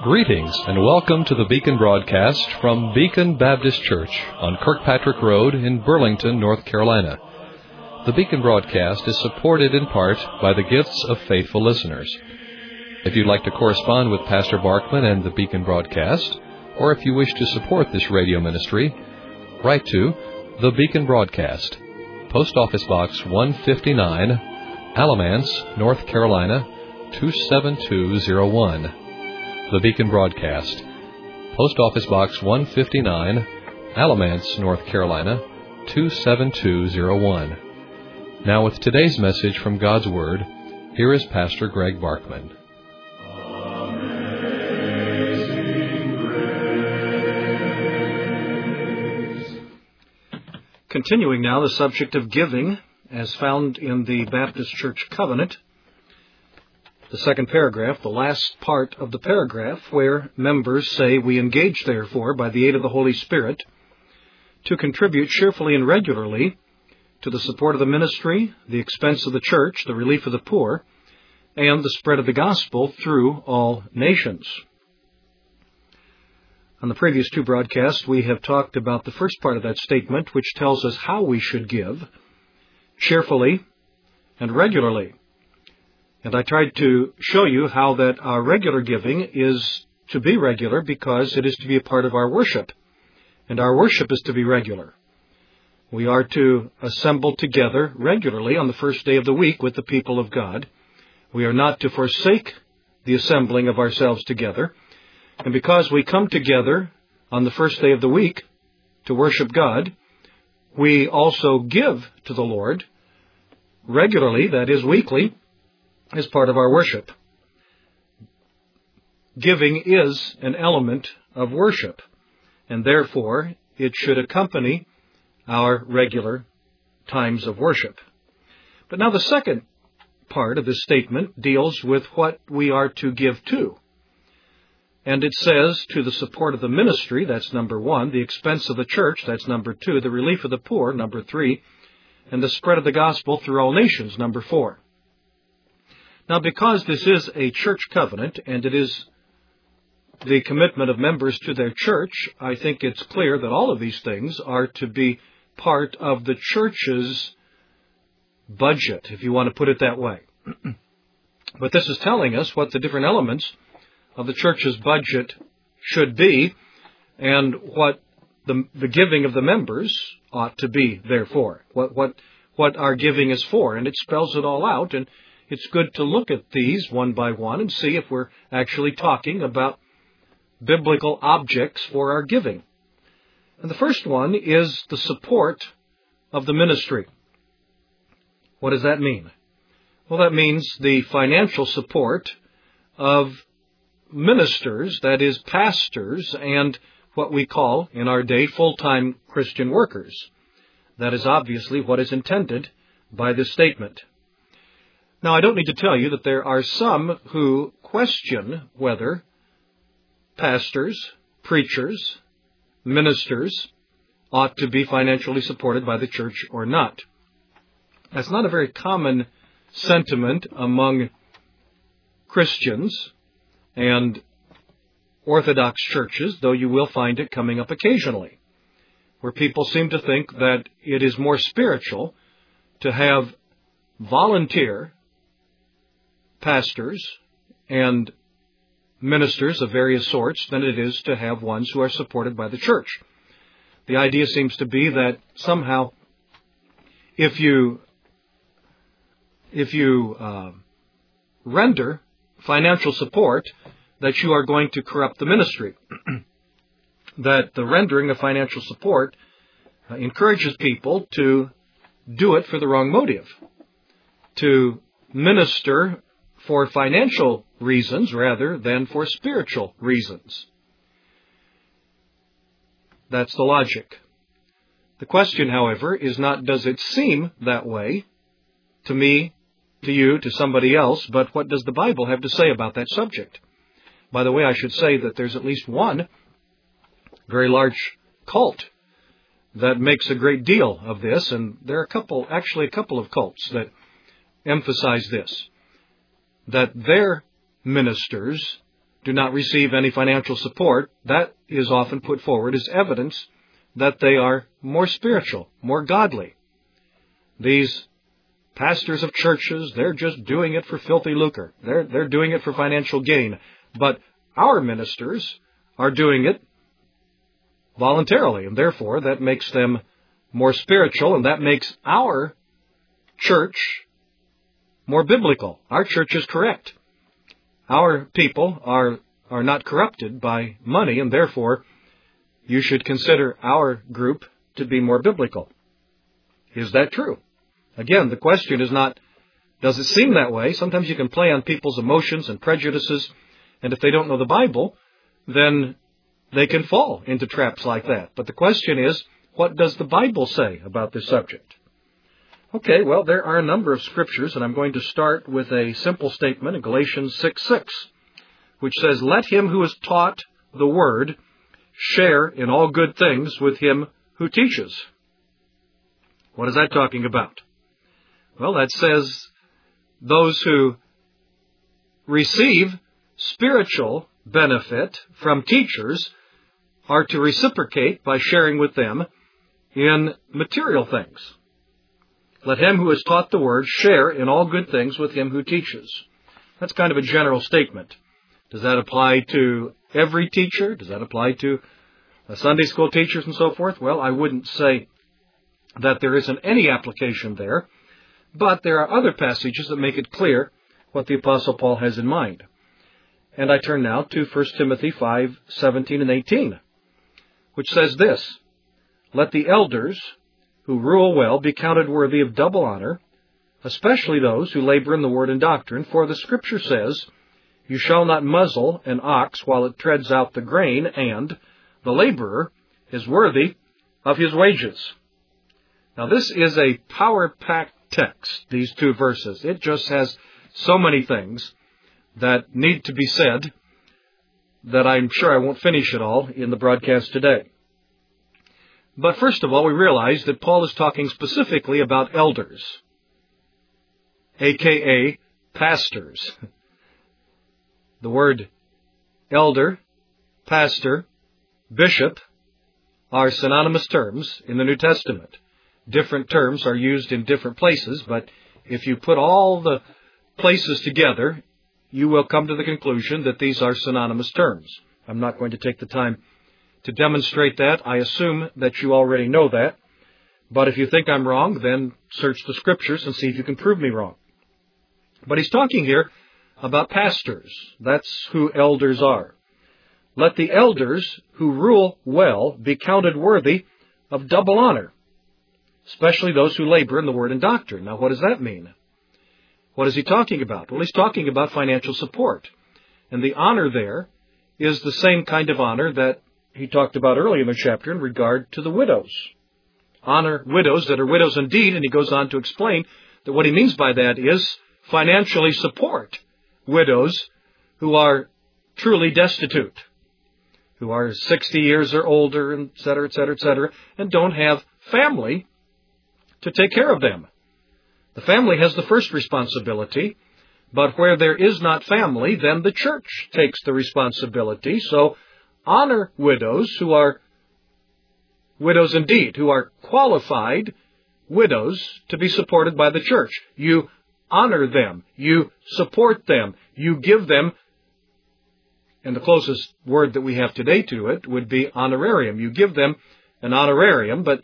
Greetings and welcome to the Beacon broadcast from Beacon Baptist Church on Kirkpatrick Road in Burlington, North Carolina. The Beacon broadcast is supported in part by the gifts of faithful listeners. If you'd like to correspond with Pastor Barkman and the Beacon broadcast, or if you wish to support this radio ministry, write to the Beacon broadcast, Post Office Box 159, Alamance, North Carolina 27201. The Beacon broadcast, Post Office Box 159, Alamance, North Carolina 27201. Now with today's message from God's Word, here is Pastor Greg Barkman. Continuing now the subject of giving, as found in the Baptist Church Covenant, the second paragraph, the last part of the paragraph, where members say, "We engage, therefore, by the aid of the Holy Spirit, to contribute cheerfully and regularly to the support of the ministry, the expense of the church, the relief of the poor, and the spread of the gospel through all nations." On the previous two broadcasts, we have talked about the first part of that statement, which tells us how we should give, cheerfully and regularly. And I tried to show you how that our regular giving is to be regular because it is to be a part of our worship. And our worship is to be regular. We are to assemble together regularly on the first day of the week with the people of God. We are not to forsake the assembling of ourselves together. And because we come together on the first day of the week to worship God, we also give to the Lord regularly, that is weekly, as part of our worship. Giving is an element of worship, and therefore it should accompany our regular times of worship. But now the second part of this statement deals with what we are to give to. And it says, to the support of the ministry, that's number 1, the expense of the church, that's number 2, the relief of the poor, number 3, and the spread of the gospel through all nations, number 4. Now, because this is a church covenant, and it is the commitment of members to their church, I think it's clear that all of these things are to be part of the church's budget, if you want to put it that way. But this is telling us what the different elements of the church's budget should be, and what the giving of the members ought to be, therefore. What our giving is for, and it spells it all out, and it's good to look at these one by one and see if we're actually talking about biblical objects for our giving. And the first one is the support of the ministry. What does that mean? Well, that means the financial support of ministers, that is, pastors, and what we call, in our day, full-time Christian workers. That is obviously what is intended by this statement. Now, I don't need to tell you that there are some who question whether pastors, preachers, ministers ought to be financially supported by the church or not. That's not a very common sentiment among Christians and Orthodox churches, though you will find it coming up occasionally, where people seem to think that it is more spiritual to have volunteer pastors and ministers of various sorts than it is to have ones who are supported by the church. The idea seems to be that somehow if you render financial support, that you are going to corrupt the ministry. That the rendering of financial support encourages people to do it for the wrong motive, to minister for financial reasons rather than for spiritual reasons. That's the logic. The question, however, is not does it seem that way to me, to you, to somebody else, but what does the Bible have to say about that subject? By the way, I should say that there's at least one very large cult that makes a great deal of this, and there are a couple of cults that emphasize this, that their ministers do not receive any financial support, that is often put forward as evidence that they are more spiritual, more godly. These pastors of churches, they're just doing it for filthy lucre. They're doing it for financial gain. But our ministers are doing it voluntarily, and therefore that makes them more spiritual, and that makes our church more biblical. Our church is correct. Our people are not corrupted by money, and therefore you should consider our group to be more biblical. Is that true? Again, the question is not, does it seem that way? Sometimes you can play on people's emotions and prejudices, and if they don't know the Bible, then they can fall into traps like that. But the question is, what does the Bible say about this subject? Okay, well, there are a number of scriptures, and I'm going to start with a simple statement in Galatians 6:6, which says, "Let him who is taught the word share in all good things with him who teaches." What is that talking about? Well, that says those who receive spiritual benefit from teachers are to reciprocate by sharing with them in material things. Let him who is taught the word share in all good things with him who teaches. That's kind of a general statement. Does that apply to every teacher? Does that apply to Sunday school teachers and so forth? Well, I wouldn't say that there isn't any application there, but there are other passages that make it clear what the Apostle Paul has in mind. And I turn now to 1 Timothy 5:17 and 18, which says this, "Let the elders who rule well be counted worthy of double honor, especially those who labor in the word and doctrine. For the Scripture says, 'You shall not muzzle an ox while it treads out the grain,' and 'the laborer is worthy of his wages.'" Now this is a power-packed text, these two verses. It just has so many things that need to be said that I'm sure I won't finish it all in the broadcast today. But first of all, we realize that Paul is talking specifically about elders, a.k.a. pastors. The word elder, pastor, bishop are synonymous terms in the New Testament. Different terms are used in different places, but if you put all the places together, you will come to the conclusion that these are synonymous terms. I'm not going to take the time to demonstrate that. I assume that you already know that. But if you think I'm wrong, then search the Scriptures and see if you can prove me wrong. But he's talking here about pastors. That's who elders are. "Let the elders who rule well be counted worthy of double honor, especially those who labor in the word and doctrine." Now, what does that mean? What is he talking about? Well, he's talking about financial support. And the honor there is the same kind of honor that he talked about earlier in the chapter in regard to the widows. Honor widows that are widows indeed, and he goes on to explain that what he means by that is financially support widows who are truly destitute, who are 60 years or older, et cetera, and don't have family to take care of them. The family has the first responsibility, but where there is not family, then the church takes the responsibility. So honor widows who are widows indeed, who are qualified widows to be supported by the church. You honor them. You support them. You give them, and the closest word that we have today to it would be honorarium. You give them an honorarium, but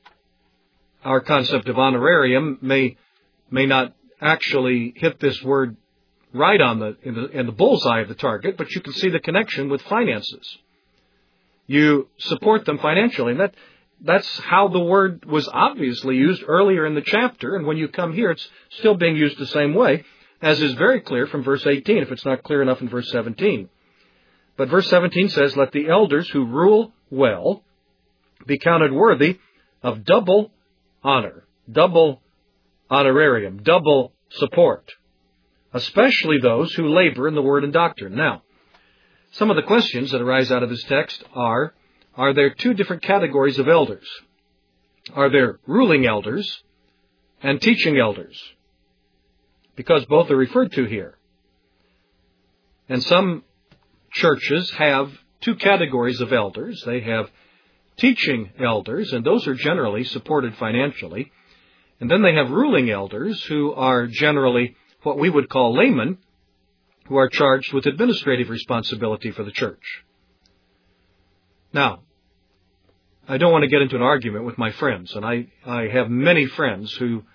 our concept of honorarium may not actually hit this word right on in the bullseye of the target, but you can see the connection with finances. You support them financially, and that's how the word was obviously used earlier in the chapter, and when you come here, it's still being used the same way, as is very clear from verse 18, if it's not clear enough in verse 17. But verse 17 says, "Let the elders who rule well be counted worthy of double honor," double honorarium, double support, especially those who labor in the word and doctrine. Now, some of the questions that arise out of this text are there two different categories of elders? Are there ruling elders and teaching elders? Because both are referred to here. And some churches have two categories of elders. They have teaching elders, and those are generally supported financially. And then they have ruling elders, who are generally what we would call laymen, who are charged with administrative responsibility for the church. Now, I don't want to get into an argument with my friends, and I have many friends who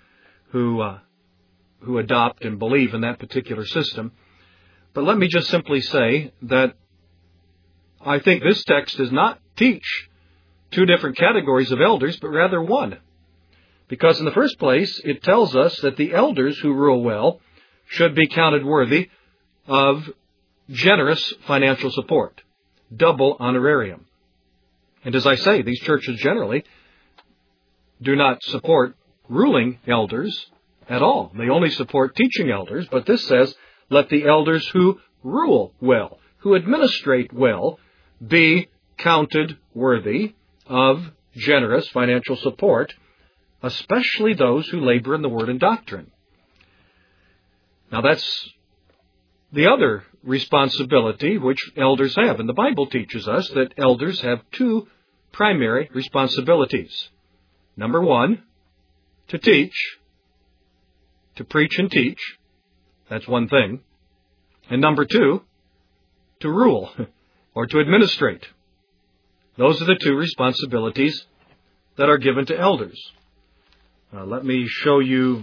adopt and believe in that particular system. But let me just simply say that I think this text does not teach two different categories of elders, but rather one. Because in the first place, it tells us that the elders who rule well should be counted worthy of generous financial support, double honorarium. And as I say, these churches generally do not support ruling elders at all. They only support teaching elders, but this says, let the elders who rule well, who administrate well, be counted worthy of generous financial support, especially those who labor in the word and doctrine. Now that's the other responsibility which elders have. And the Bible teaches us that elders have two primary responsibilities. Number one, to teach, to preach and teach. That's one thing. And number two, to rule or to administrate. Those are the two responsibilities that are given to elders. Let me show you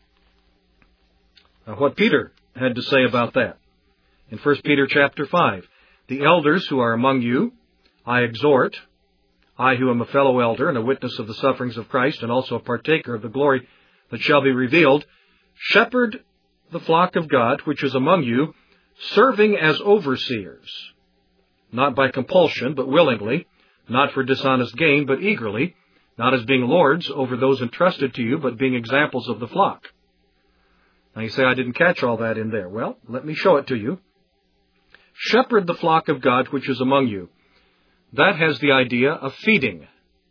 what Peter had to say about that. In 1 Peter chapter 5, the elders who are among you, I exhort, I who am a fellow elder and a witness of the sufferings of Christ and also a partaker of the glory that shall be revealed, shepherd the flock of God which is among you, serving as overseers, not by compulsion, but willingly, not for dishonest gain, but eagerly, not as being lords over those entrusted to you, but being examples of the flock. Now you say, I didn't catch all that in there. Well, let me show it to you. Shepherd the flock of God which is among you. That has the idea of feeding,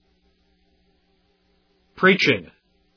preaching.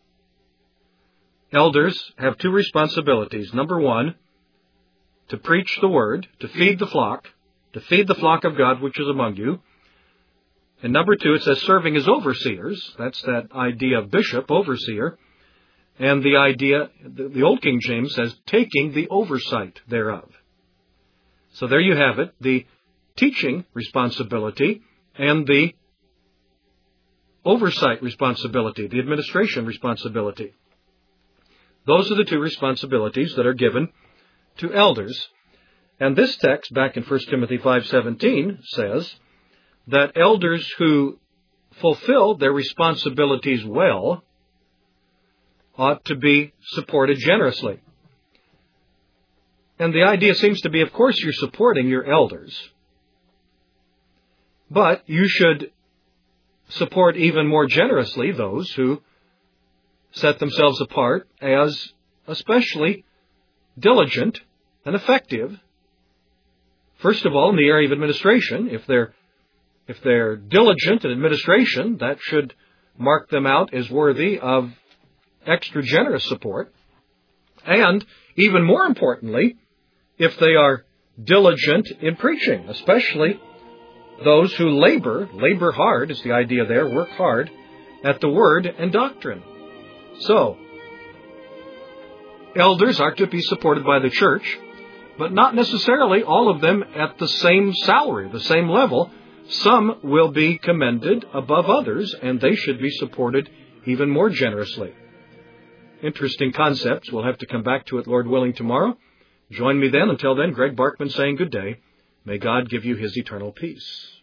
Elders have two responsibilities. Number one, to preach the word, to feed the flock of God which is among you. And number two, it says serving as overseers. That's that idea of bishop, overseer. And the idea, the Old King James says, taking the oversight thereof. So there you have it, the teaching responsibility and the oversight responsibility, the administration responsibility. Those are the two responsibilities that are given to elders. And this text, back in 1 Timothy 5:17, says that elders who fulfill their responsibilities well ought to be supported generously. And the idea seems to be, of course, you're supporting your elders, but you should support even more generously those who set themselves apart as especially diligent and effective. First of all, in the area of administration, if they're diligent in administration, that should mark them out as worthy of extra generous support. And even more importantly, if they are diligent in preaching, especially those who labor hard, is the idea there, work hard at the word and doctrine. So, elders are to be supported by the church, but not necessarily all of them at the same salary, the same level. Some will be commended above others, and they should be supported even more generously. Interesting concepts. We'll have to come back to it, Lord willing, tomorrow. Join me then. Until then, Greg Barkman saying good day. May God give you His eternal peace.